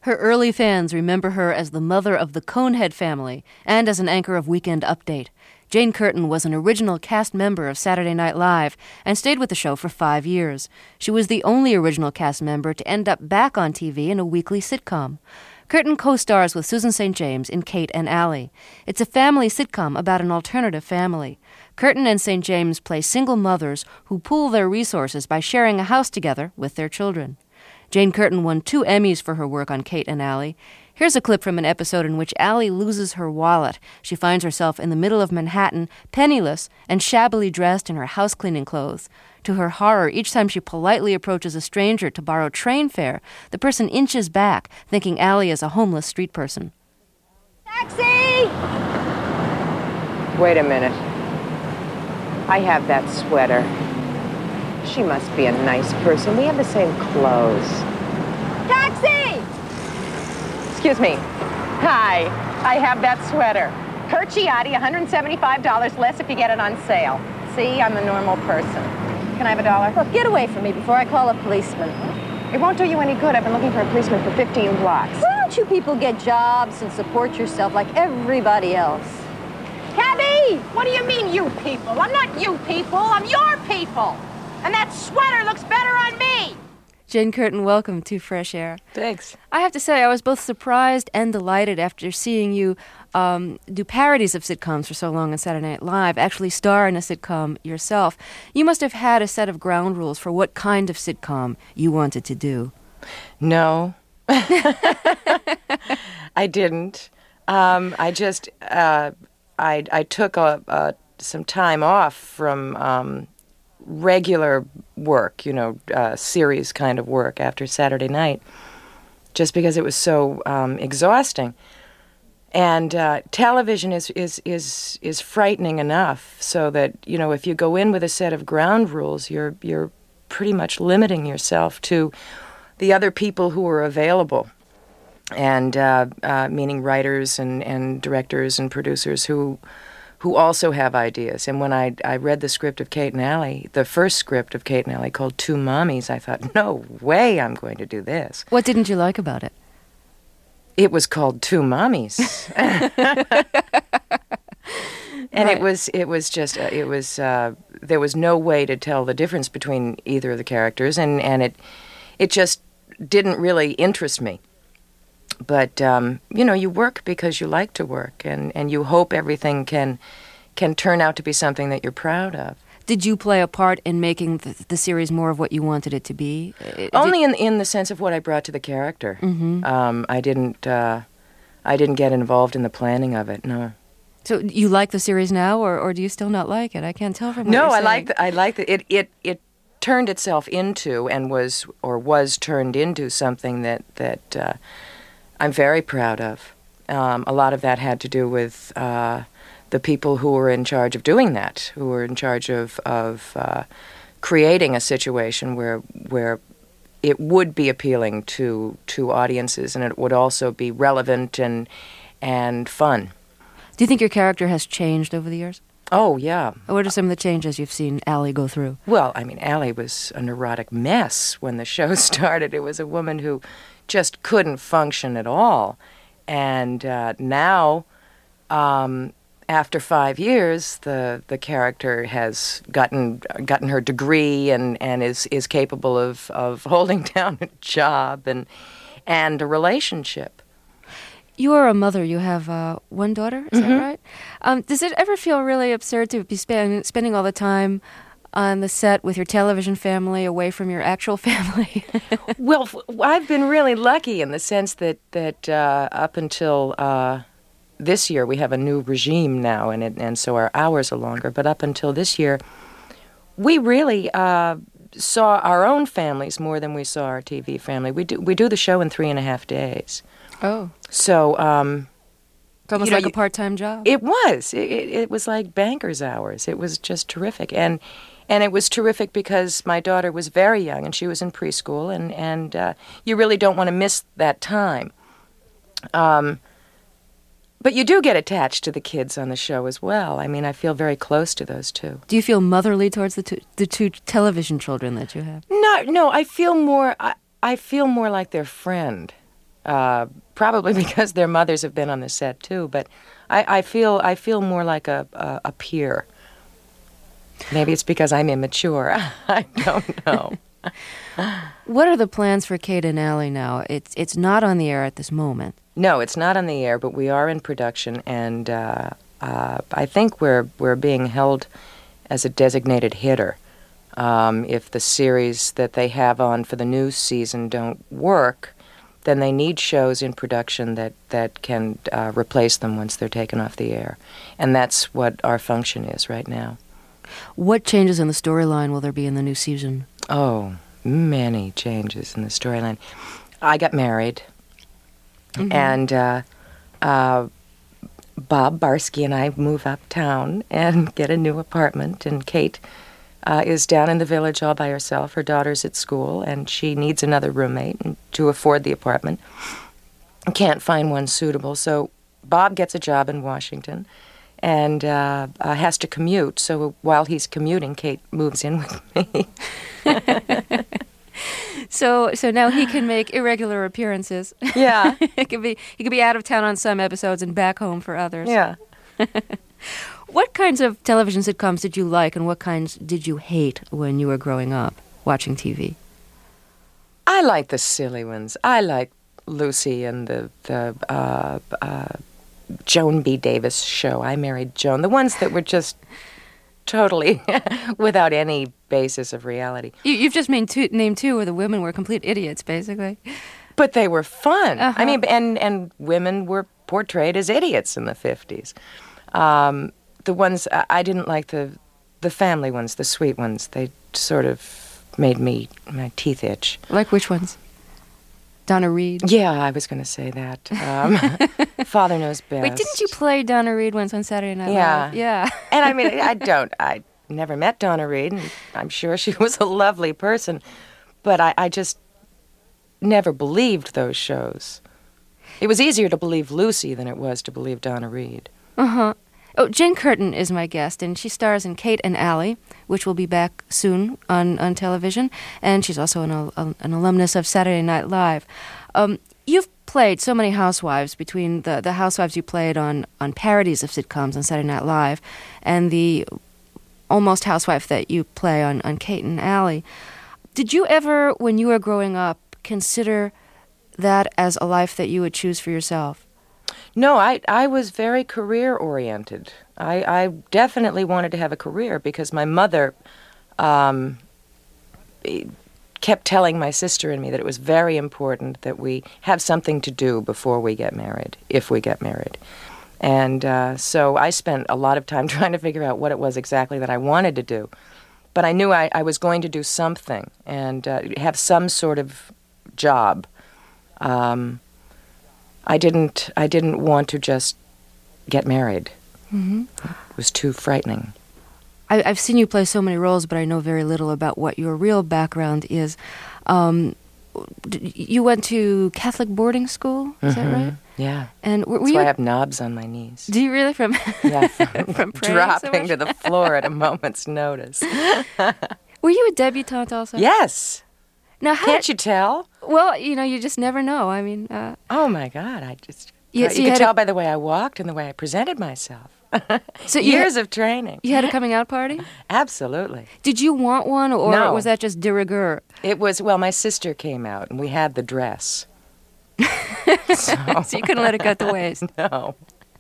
Her early fans remember her as the mother of the Conehead family and as an anchor of Weekend Update. Jane Curtin was an original cast member of Saturday Night Live and stayed with the show for 5 years. She was the only original cast member to end up back on TV in a weekly sitcom. Curtin co-stars with Susan St. James in Kate and Allie. It's a family sitcom about an alternative family. Curtin and St. James play single mothers who pool their resources by sharing a house together with their children. Jane Curtin won 2 Emmys for her work on Kate and Allie. Here's a clip from an episode in which Allie loses her wallet. She finds herself in the middle of Manhattan, penniless and shabbily dressed in her house-cleaning clothes. To her horror, each time she politely approaches a stranger to borrow train fare, the person inches back, thinking Allie is a homeless street person. Taxi! Wait a minute. I have that sweater. She must be a nice person. We have the same clothes. Taxi! Excuse me. Hi. I have that sweater. Perciotti, $175 less if you get it on sale. See, I'm a normal person. Can I have $1? Look, get away from me before I call a policeman. It won't do you any good. I've been looking for a policeman for 15 blocks. Why don't you people get jobs and support yourself like everybody else? Cabby! What do you mean, you people? I'm not you people. I'm your people. And that sweater looks better on me. Jane Curtin, welcome to Fresh Air. Thanks. I have to say, I was both surprised and delighted after seeing you do parodies of sitcoms for so long on Saturday Night Live, actually star in a sitcom yourself. You must have had a set of ground rules for what kind of sitcom you wanted to do. No. I didn't. I just, I took some time off from regular work, series kind of work after Saturday night, just because it was so exhausting. And television is frightening enough, so that if you go in with a set of ground rules, you're pretty much limiting yourself to the other people who are available, and meaning writers and directors and producers who also have ideas. And when I read the script of Kate and Allie, the first script of Kate and Allie called Two Mommies, I thought, no way I'm going to do this. What didn't you like about it? It was called Two Mommies. And right. There was no way to tell the difference between either of the characters, and it just didn't really interest me. But, you work because you like to work, and you hope everything can turn out to be something that you're proud of. Did you play a part in making the series more of what you wanted it to be? Only in the sense of what I brought to the character. Mm-hmm. I didn't get involved in the planning of it, no. So you like the series now, or do you still not like it? I can't tell from what no, you're I saying. I like it. It turned itself into and was turned into something that I'm very proud of. A lot of that had to do with the people who were in charge of doing that, who were in charge of creating a situation where it would be appealing to audiences, and it would also be relevant and fun. Do you think your character has changed over the years? Oh, yeah. What are some of the changes you've seen Allie go through? Well, I mean, Allie was a neurotic mess when the show started. It was a woman who just couldn't function at all. And now, after 5 years, the character has gotten her degree and is capable of holding down a job and a relationship. You are a mother. You have one daughter, is that right? Does it ever feel really absurd to be spending all the time on the set with your television family away from your actual family? Well, I've been really lucky in the sense that up until this year, we have a new regime now, and so our hours are longer. But up until this year, we really saw our own families more than we saw our TV family. We do the show in 3.5 days. Oh. So, it's almost like a part-time job. It was. It was like banker's hours. It was just terrific. And it was terrific because my daughter was very young, and she was in preschool, and you really don't want to miss that time. But you do get attached to the kids on the show as well. I mean, I feel very close to those two. Do you feel motherly towards the two television children that you have? No, I feel more like their friend. Probably because their mothers have been on the set too. But I feel more like a peer. Maybe it's because I'm immature. I don't know. What are the plans for Kate and Allie now? It's not on the air at this moment. No, it's not on the air, but we are in production, and I think we're being held as a designated hitter. If the series that they have on for the new season don't work, then they need shows in production that can replace them once they're taken off the air. And that's what our function is right now. What changes in the storyline will there be in the new season? Oh, many changes in the storyline. I got married, and Bob Barsky and I move uptown and get a new apartment, and Kate is down in the village all by herself. Her daughter's at school, and she needs another roommate to afford the apartment. Can't find one suitable, so Bob gets a job in Washington and has to commute. So while he's commuting, Kate moves in with me. So now he can make irregular appearances. Yeah. He could be out of town on some episodes and back home for others. Yeah. What kinds of television sitcoms did you like, and what kinds did you hate when you were growing up watching TV? I like the silly ones. I like Lucy and the Joan B. Davis show. I Married Joan. The ones that were just totally without any basis of reality. You've just named two where the women were complete idiots, basically. But they were fun. Uh-huh. I mean, and women were portrayed as idiots in the 50s. The ones I didn't like, the family ones, the sweet ones. They sort of made my teeth itch. Like which ones? Donna Reed? Yeah, I was going to say that. Father Knows Best. Wait, didn't you play Donna Reed once on Saturday Night Yeah. Live? Yeah. And I mean, I never met Donna Reed, and I'm sure she was a lovely person, but I just never believed those shows. It was easier to believe Lucy than it was to believe Donna Reed. Uh-huh. Oh, Jane Curtin is my guest, and she stars in Kate and Allie, which will be back soon on television, and she's also an alumnus of Saturday Night Live. You've played so many housewives, between the housewives you played on parodies of sitcoms on Saturday Night Live and the almost housewife that you play on Kate and Allie. Did you ever, when you were growing up, consider that as a life that you would choose for yourself? No, I was very career-oriented. I definitely wanted to have a career because my mother kept telling my sister and me that it was very important that we have something to do before we get married, if we get married. And so I spent a lot of time trying to figure out what it was exactly that I wanted to do. But I knew I was going to do something and have some sort of job. I didn't want to just get married. Mm-hmm. It was too frightening. I've seen you play so many roles, but I know very little about what your real background is. You went to Catholic boarding school, is that right? Yeah. And That's why I have knobs on my knees. Do you really? From from dropping to the floor at a moment's notice. Were you a debutante also? Yes. Now, can't you tell? Well, you just never know. I mean, oh my God! You could tell by the way I walked and the way I presented myself. So years of training. You had a coming out party? Absolutely. Did you want one, or no. Was that just de rigueur? It was. Well, my sister came out, and we had the dress. So you couldn't let it go to waste. No.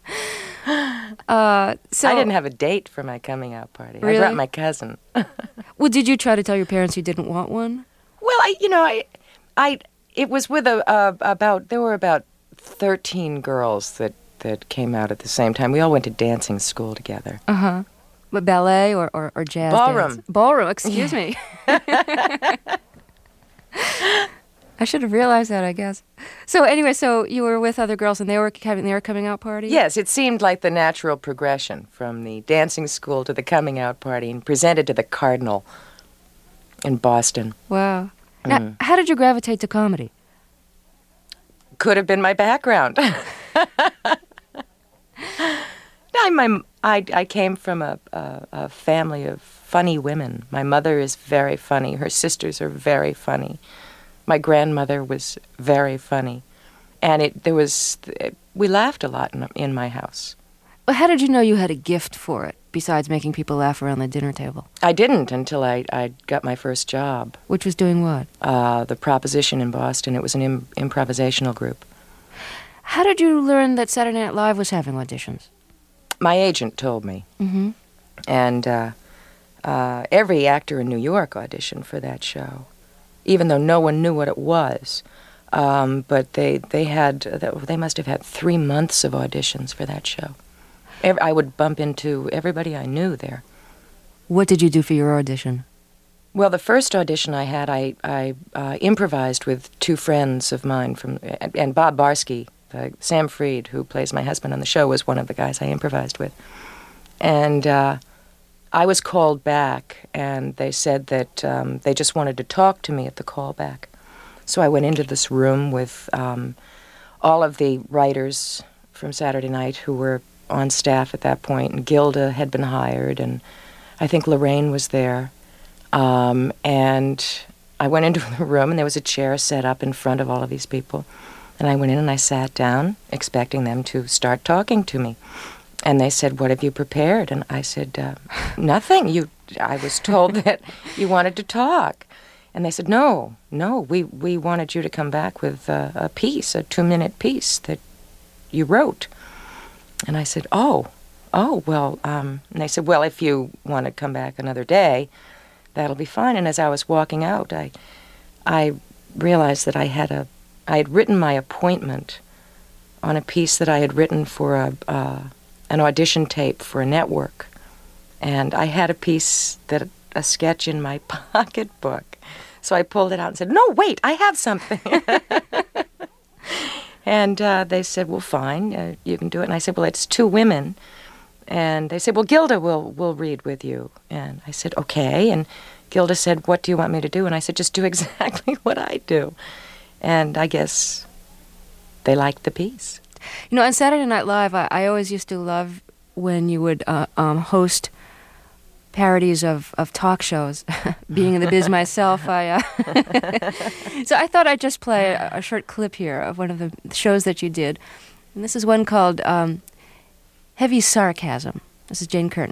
So I didn't have a date for my coming out party. Really? I brought my cousin. Well, did you try to tell your parents you didn't want one? Well, it was with there were about 13 girls that came out at the same time. We all went to dancing school together. Uh-huh. But ballet or jazz Ballroom. dance? Ballroom, excuse me. I should have realized that, I guess. So anyway, so you were with other girls and they were having their coming out party? Yes, it seemed like the natural progression from the dancing school to the coming out party and presented to the Cardinal in Boston. Wow. Now, how did you gravitate to comedy? Could have been my background. I came from a family of funny women. My mother is very funny. Her sisters are very funny. My grandmother was very funny. And we laughed a lot in my house. Well, how did you know you had a gift for it, besides making people laugh around the dinner table? I didn't until I got my first job. Which was doing what? The Proposition in Boston. It was an improvisational group. How did you learn that Saturday Night Live was having auditions? My agent told me. Mm-hmm. And every actor in New York auditioned for that show, even though no one knew what it was. But they must have had 3 months of auditions for that show. I would bump into everybody I knew there. What did you do for your audition? Well, the first audition I had, I improvised with 2 friends of mine and Bob Barsky, Sam Freed, who plays my husband on the show, was one of the guys I improvised with. And I was called back, and they said that they just wanted to talk to me at the callback. So I went into this room with all of the writers from Saturday Night who were on staff at that point, and Gilda had been hired, and I think Lorraine was there. And I went into the room, and there was a chair set up in front of all of these people. And I went in and I sat down, expecting them to start talking to me. And they said, "What have you prepared?" And I said, "Nothing. I was told that you wanted to talk." And they said, No, we wanted you to come back with a piece, a 2-minute piece that you wrote. And I said, oh, well, and they said, "Well, if you want to come back another day, that'll be fine." And as I was walking out, I realized that I had written my appointment on a piece that I had written for an audition tape for a network. And I had a sketch in my pocketbook. So I pulled it out and said, "No, wait, I have something." And they said, "Well, fine, you can do it." And I said, "Well, it's 2 women." And they said, "Well, Gilda will read with you." And I said, "Okay." And Gilda said, "What do you want me to do?" And I said, "Just do exactly what I do." And I guess they liked the piece. You know, on Saturday Night Live, I always used to love when you would host parodies of talk shows. Being in the biz myself, so I thought I'd just play a short clip here of one of the shows that you did. And this is one called Heavy Sarcasm. This is Jane Curtin.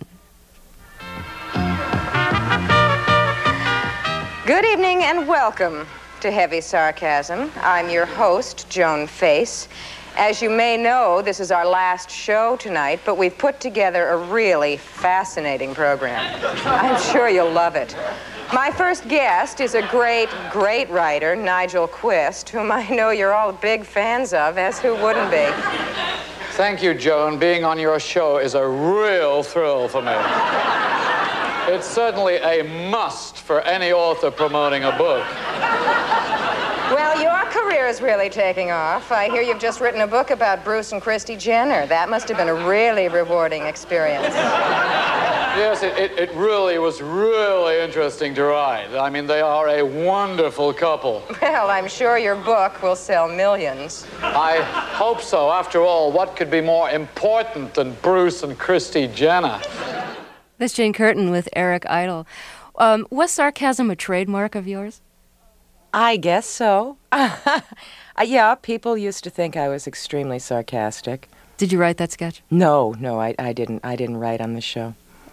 Good evening and welcome to Heavy Sarcasm. I'm your host, Joan Face. As you may know, this is our last show tonight, but we've put together a really fascinating program. I'm sure you'll love it. My first guest is a great, great writer, Nigel Quist, whom I know you're all big fans of, as who wouldn't be? Thank you, Joan. Being on your show is a real thrill for me. It's certainly a must for any author promoting a book. Well, your career is really taking off. I hear you've just written a book about Bruce and Christy Jenner. That must have been a really rewarding experience. Yes, it really was really interesting to write. I mean, they are a wonderful couple. Well, I'm sure your book will sell millions. I hope so. After all, what could be more important than Bruce and Christy Jenner? That's Jane Curtin with Eric Idle. Was sarcasm a trademark of yours? I guess so. Yeah, people used to think I was extremely sarcastic. Did you write that sketch? No, I didn't. I didn't write on the show.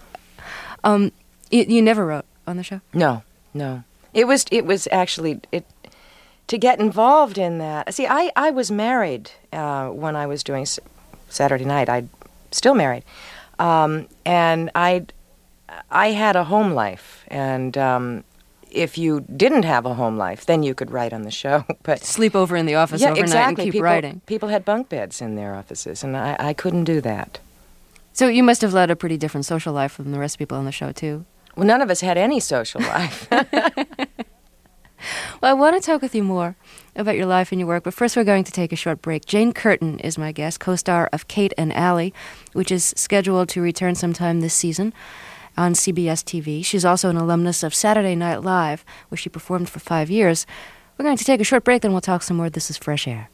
You never wrote on the show? No. It was actually to get involved in that. See, I was married when I was doing Saturday Night. I'm still married, and I had a home life, and if you didn't have a home life, then you could write on the show. But sleep over in the office overnight exactly. and keep writing. People had bunk beds in their offices, and I couldn't do that. So you must have led a pretty different social life from the rest of people on the show, too. Well, none of us had any social life. Well, I want to talk with you more about your life and your work, but first we're going to take a short break. Jane Curtin is my guest, co-star of Kate and Allie, which is scheduled to return sometime this season on CBS TV. She's also an alumnus of Saturday Night Live, where she performed for 5 years. We're going to take a short break, then we'll talk some more. This is Fresh Air.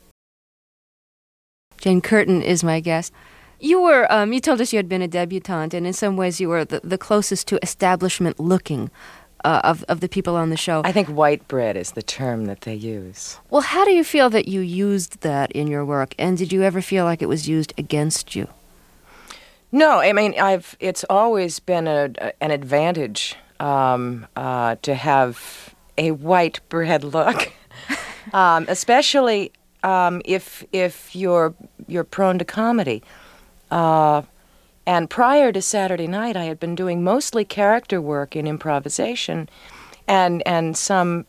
Jane Curtin is my guest. You told us you had been a debutante, and in some ways you were the closest to establishment-looking of the people on the show. I think white bread is the term that they use. Well, how do you feel that you used that in your work, and did you ever feel like it was used against you? No, I mean, it's always been an advantage to have a white bread look, especially if you're prone to comedy. And prior to Saturday Night, I had been doing mostly character work in improvisation, and some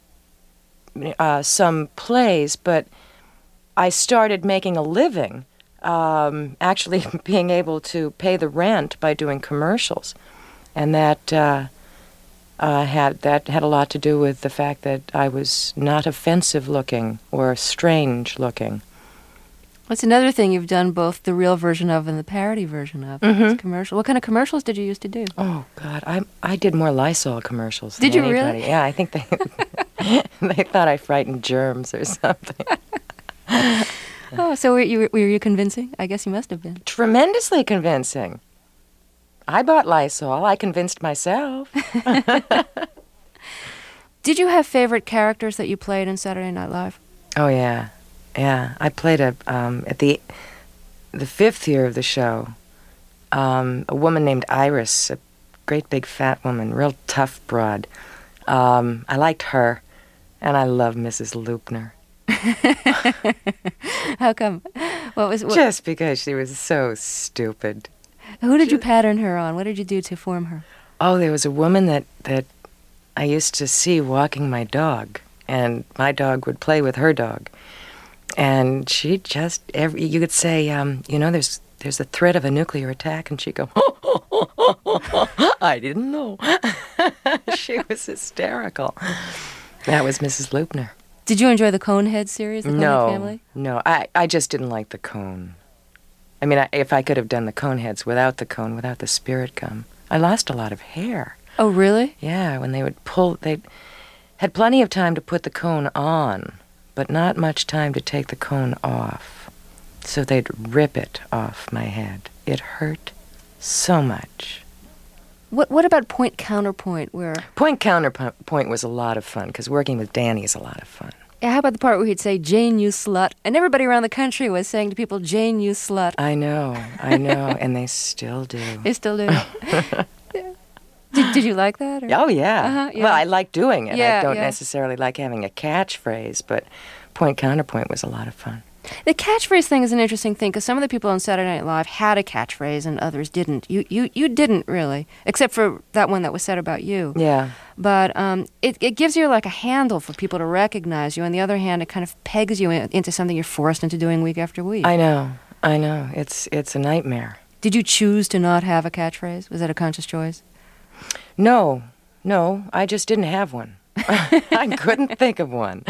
plays, but I started making a living. Actually being able to pay the rent by doing commercials, and that had a lot to do with the fact that I was not offensive looking or strange looking. What's another thing you've done both the real version of and the parody version of? Mm-hmm. Commercial. What kind of commercials did you used to do? Oh God, I did more Lysol commercials. Did than you anybody. really? Yeah, I think they thought I frightened germs or something. Oh, so were you convincing? I guess you must have been. Tremendously convincing. I bought Lysol. I convinced myself. Did you have favorite characters that you played in Saturday Night Live? Oh yeah. I played at the fifth year of the show, a woman named Iris, a great big fat woman, real tough broad. I liked her, and I loved Mrs. Loopner. How come? Just because she was so stupid. Who did you pattern her on? What did you do to form her? Oh, there was a woman that I used to see walking my dog, and my dog would play with her dog. And she just, you could say, there's a threat of a nuclear attack, and she'd go, I didn't know. She was hysterical. That was Mrs. Loopner. Did you enjoy the Conehead series, the Conehead family? No, I just didn't like the cone. I mean, if I could have done the Coneheads without the cone, without the spirit gum, I lost a lot of hair. Oh, really? Yeah, when they would pull, they had plenty of time to put the cone on, but not much time to take the cone off. So they'd rip it off my head. It hurt so much. What about Point Counterpoint, where... Point Counterpoint was a lot of fun, because working with Danny is a lot of fun. Yeah, how about the part where he'd say, Jane, you slut? And everybody around the country was saying to people, Jane, you slut. I know, and they still do. They still do. Did you like that? Or? Oh, yeah. Uh-huh, yeah. Well, I like doing it. Yeah, I don't yeah. necessarily like having a catchphrase, but Point Counterpoint was a lot of fun. The catchphrase thing is an interesting thing, because some of the people on Saturday Night Live had a catchphrase and others didn't. You didn't, really, except for that one that was said about you. Yeah. But it gives you like a handle for people to recognize you. On the other hand, it kind of pegs you into something you're forced into doing week after week. I know. It's a nightmare. Did you choose to not have a catchphrase? Was that a conscious choice? No, I just didn't have one. I couldn't think of one.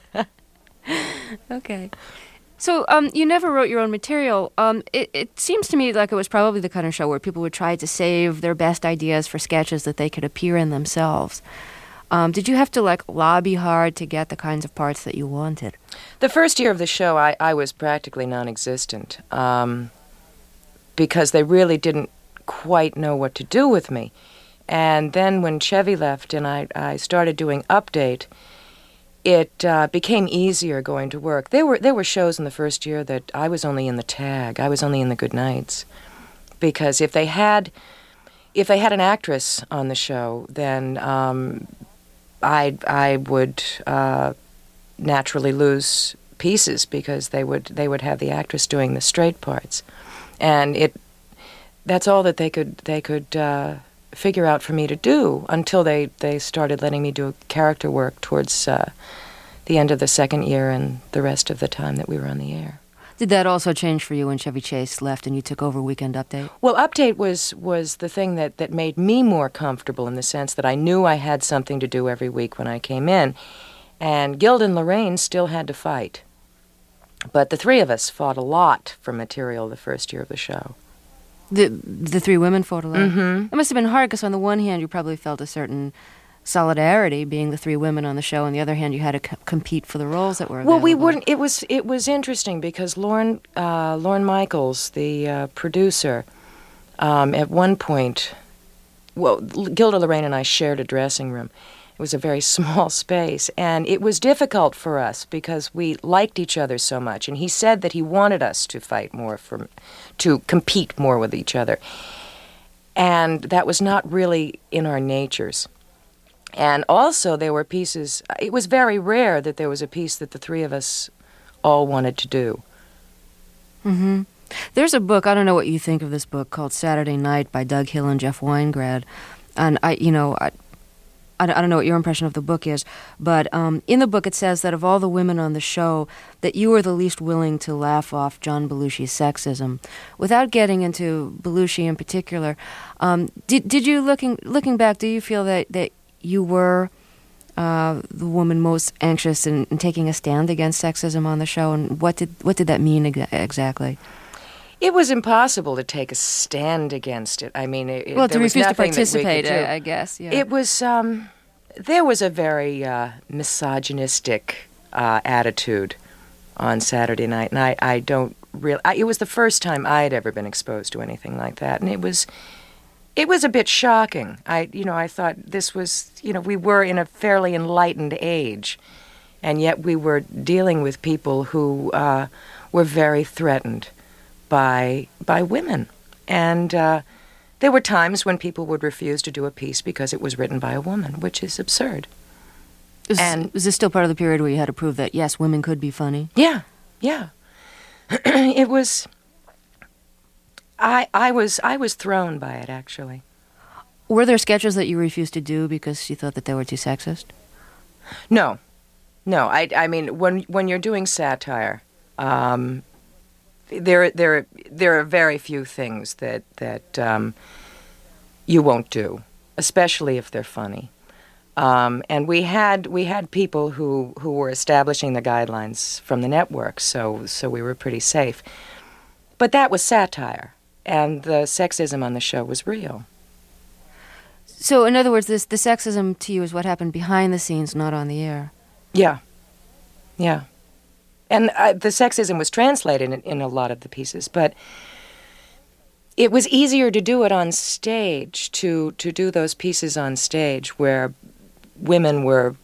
Okay. So you never wrote your own material. It seems to me like it was probably the kind of show where people would try to save their best ideas for sketches that they could appear in themselves. Did you have to lobby hard to get the kinds of parts that you wanted? The first year of the show, I was practically non-existent because they really didn't quite know what to do with me. And then when Chevy left and I started doing Update, it became easier going to work. There were shows in the first year that I was only in the tag. I was only in the Good Nights, because if they had an actress on the show, then I would naturally lose pieces, because they would have the actress doing the straight parts, and that's all that they could figure out for me to do until they started letting me do character work towards the end of the second year and the rest of the time that we were on the air. Did that also change for you when Chevy Chase left and you took over Weekend Update? Well, Update was the thing that made me more comfortable, in the sense that I knew I had something to do every week when I came in. And Gilda and Lorraine still had to fight. But the three of us fought a lot for material the first year of the show. The three women fought a lot? Mm-hmm. It must have been hard, because on the one hand you probably felt a certain solidarity being the three women on the show. On the other hand, you had to compete for the roles that were available. Well, we wouldn't. It was interesting, because Lorne Michaels, the producer, at one point Gilda Lorraine and I shared a dressing room. It was a very small space, and it was difficult for us because we liked each other so much. And he said that he wanted us to fight more, to compete more with each other. And that was not really in our natures. And also there were pieces, it was very rare that there was a piece that the three of us all wanted to do. Mm-hmm. There's a book, I don't know what you think of this book, called Saturday Night by Doug Hill and Jeff Weingrad. And I don't know what your impression of the book is, but in the book it says that of all the women on the show, that you were the least willing to laugh off John Belushi's sexism. Without getting into Belushi in particular, did you, looking back, do you feel that you were the woman most anxious in taking a stand against sexism on the show, and what did that mean exactly? It was impossible to take a stand against it. I mean, to refuse to participate, I guess. Yeah. It was, there was a very misogynistic attitude on Saturday Night, and I don't really, it was the first time I had ever been exposed to anything like that, and it was a bit shocking. I thought this was, we were in a fairly enlightened age, and yet we were dealing with people who were very threatened by women. And there were times when people would refuse to do a piece because it was written by a woman, which is absurd. Was this still part of the period where you had to prove that, yes, women could be funny? Yeah. It was... I was thrown by it, actually. Were there sketches that you refused to do because you thought that they were too sexist? No. I mean, when you're doing satire, there are very few things that you won't do, especially if they're funny. And we had people who were establishing the guidelines from the network, so we were pretty safe. But that was satire, and the sexism on the show was real. So, in other words, the sexism to you is what happened behind the scenes, not on the air. Yeah. And the sexism was translated in a lot of the pieces, but it was easier to do it on stage, to do those pieces on stage where women were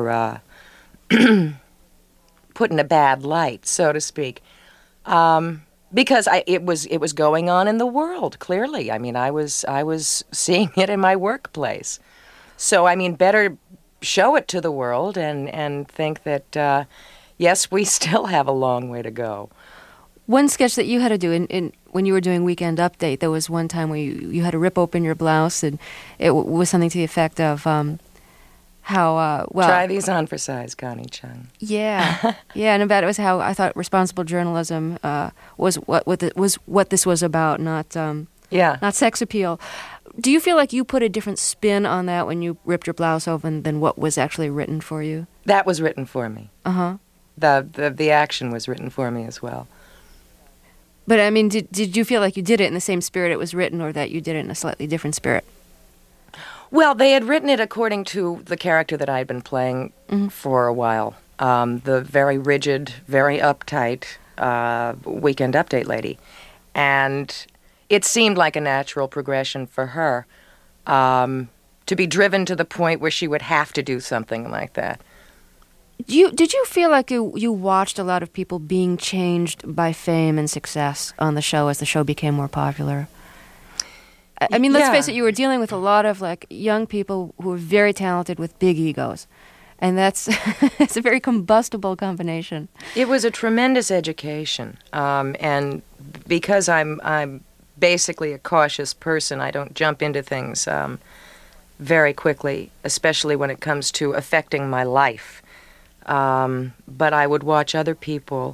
put in a bad light, so to speak, because it was going on in the world. Clearly, I mean, I was seeing it in my workplace. So I mean, better show it to the world and think that yes, we still have a long way to go. One sketch that you had to do when you were doing Weekend Update, there was one time where you had to rip open your blouse, and it was something to the effect of how try these on for size, Connie Chung. Yeah, and about it was how I thought responsible journalism was what this was about, not sex appeal. Do you feel like you put a different spin on that when you ripped your blouse open than what was actually written for you? That was written for me. Uh-huh. The action was written for me as well. But I mean, did you feel like you did it in the same spirit it was written, or that you did it in a slightly different spirit? Well, they had written it according to the character that I had been playing for a while. The very rigid, very uptight Weekend Update lady. And it seemed like a natural progression for her to be driven to the point where she would have to do something like that. Did you feel like you watched a lot of people being changed by fame and success on the show as the show became more popular? I mean, let's face it, you were dealing with a lot of like young people who were very talented with big egos. And that's it's a very combustible combination. It was a tremendous education. And because I'm basically a cautious person, I don't jump into things very quickly, especially when it comes to affecting my life. But I would watch other people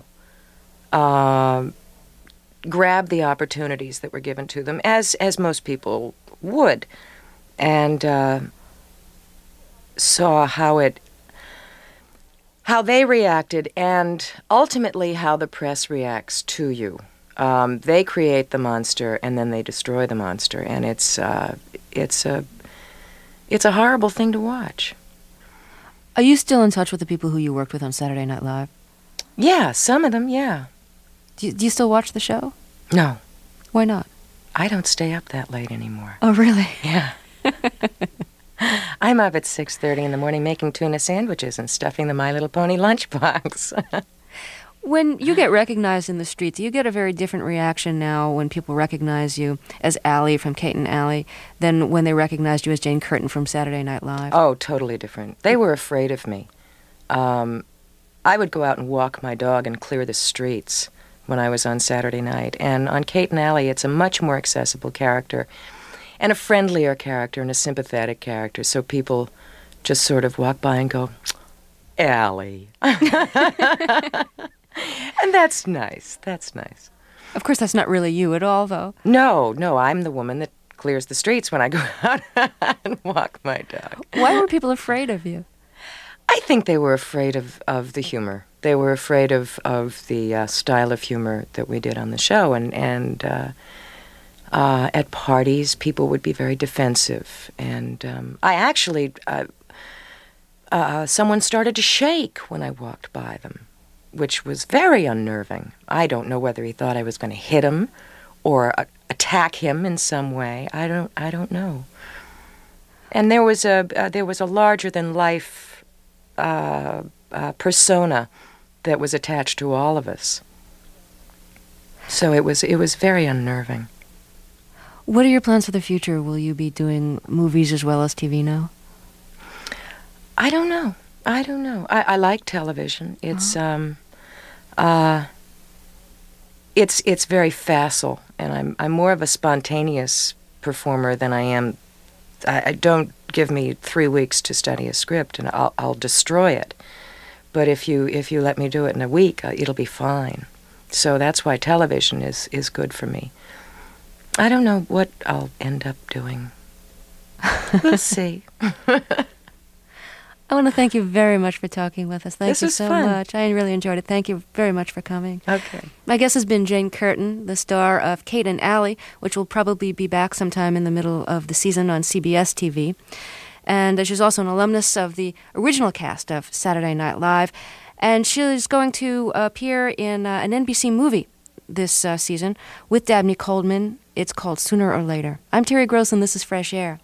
grab the opportunities that were given to them, as most people would, and saw how they reacted, and ultimately how the press reacts to you. They create the monster, and then they destroy the monster, and it's a horrible thing to watch. Are you still in touch with the people who you worked with on Saturday Night Live? Yeah, some of them, yeah. Do you still watch the show? No. Why not? I don't stay up that late anymore. Oh, really? Yeah. I'm up at 6:30 in the morning making tuna sandwiches and stuffing the My Little Pony lunchbox. When you get recognized in the streets, you get a very different reaction now when people recognize you as Allie from Kate and Allie than when they recognized you as Jane Curtin from Saturday Night Live. Oh, totally different. They were afraid of me. I would go out and walk my dog and clear the streets when I was on Saturday night. And on Kate and Allie, it's a much more accessible character and a friendlier character and a sympathetic character. So people just sort of walk by and go, Allie. And that's nice. That's nice. Of course, that's not really you at all, though. No, I'm the woman that clears the streets when I go out and walk my dog. Why were people afraid of you? I think they were afraid of the humor. They were afraid of the style of humor that we did on the show. And at parties, people would be very defensive. And I actually, someone started to shake when I walked by them, which was very unnerving. I don't know whether he thought I was going to hit him or attack him in some way. I don't know. And there was a larger than life persona that was attached to all of us. So it was very unnerving. What are your plans for the future? Will you be doing movies as well as TV now? I don't know. I like television. It's it's very facile, and I'm more of a spontaneous performer than I am. I don't give me 3 weeks to study a script, and I'll destroy it. But if you let me do it in a week, it'll be fine. So that's why television is good for me. I don't know what I'll end up doing. We'll see. I want to thank you very much for talking with us. Thank This you was so fun. much. I really enjoyed it. Thank you very much for coming. Okay. My guest has been Jane Curtin, the star of Kate and Allie, which will probably be back sometime in the middle of the season on CBS TV. And she's also an alumnus of the original cast of Saturday Night Live. And she's going to appear in an NBC movie this season with Dabney Coleman. It's called Sooner or Later. I'm Terry Gross, and this is Fresh Air.